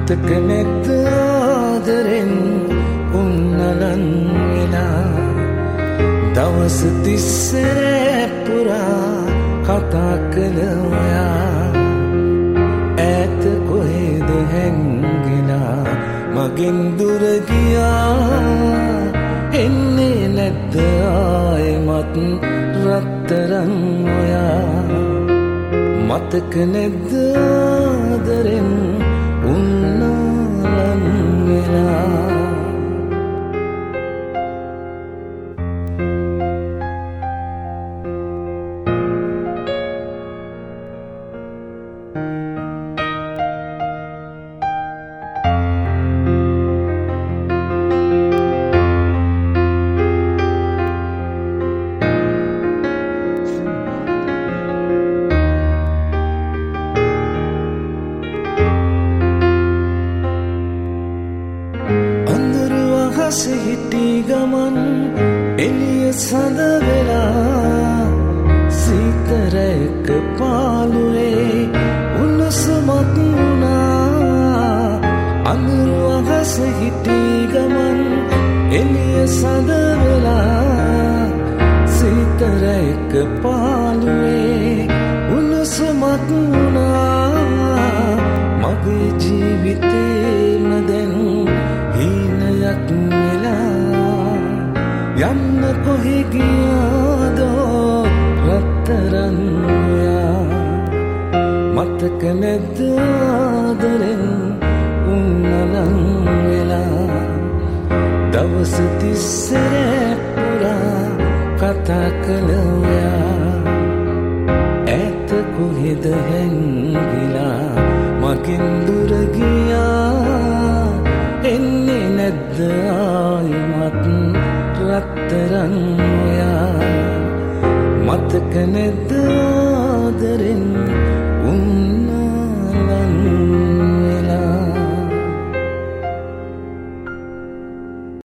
මතක නැද්ද ආදරෙන් උන්නලන් වෙලා දවස් තිස්සේ පුරා කතා කළ ඔයා ඈත කොහෙද හැංගිලා මගෙන් දුර ගියා එන්නේ නැද්ද ආයෙමත් රත්තරන් ඔයා මතක නැද්ද ආදරෙන් උන්නලන් වෙලා සිහිටි ගමන් එළිය සඳ වෙලා සීතර එක පාළුවේ උණුසුමක් වුණා අඳුරු අහස හිටි ගමන් එළිය සඳ වෙලා සීතර එක පාළුවේ උණුසුමක් වුණා මගේ ජීවිතේම දැන් හීනයක් යන්න කොහෙ ගියාදෝ රත්තරන් ඔයා මතක නැද්ද ආදරෙන් උන්නලන් වෙලා දවස් තිස්සේ පුරා කතා කළ ඔයා ඈත කොහෙද හැංගිලා මගෙන් දුර ගියා එන්නේ නැද්ද ආයෙමත් රත්තරන් ඔයා මතක නැද්ද ආදරෙන්